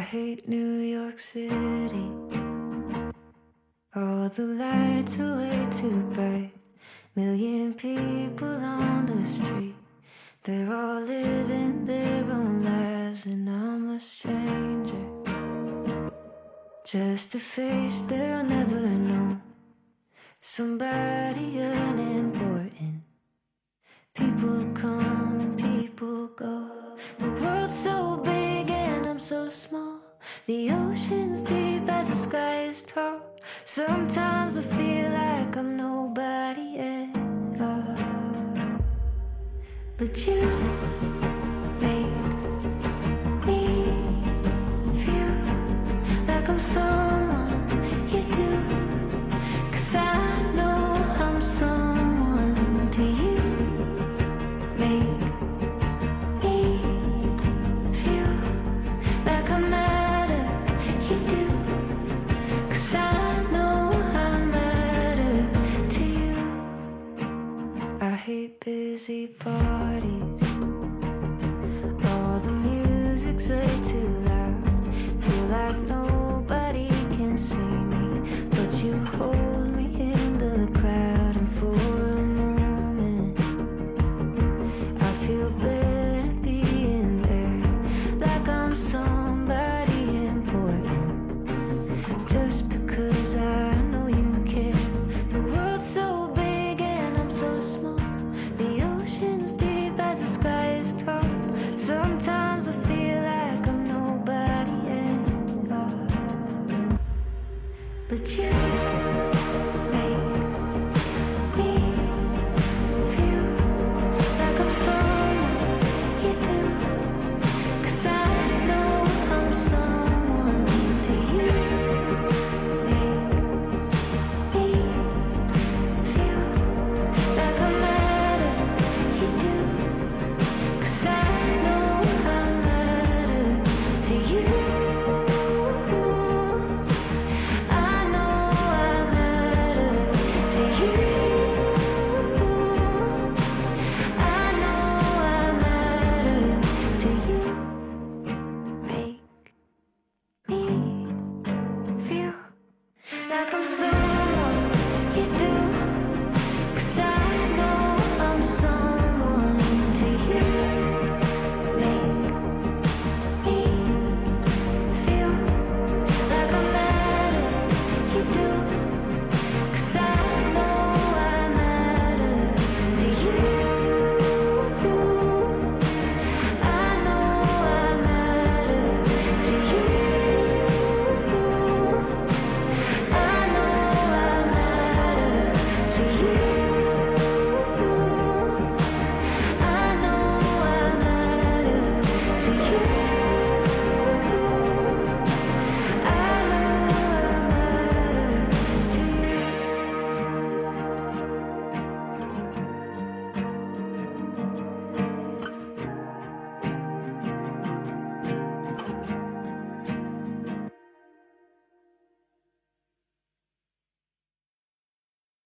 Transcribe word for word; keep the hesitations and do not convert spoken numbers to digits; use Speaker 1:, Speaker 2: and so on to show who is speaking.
Speaker 1: hate New York City. All the lights are way too bright. Million people on the street. They're all living their own lives, and I'm a stranger. Just a face they'll never know. Somebody unimportant. People come and people go. The world's so big and I'm so small. The ocean's deep as the sky is tall. Sometimes I feel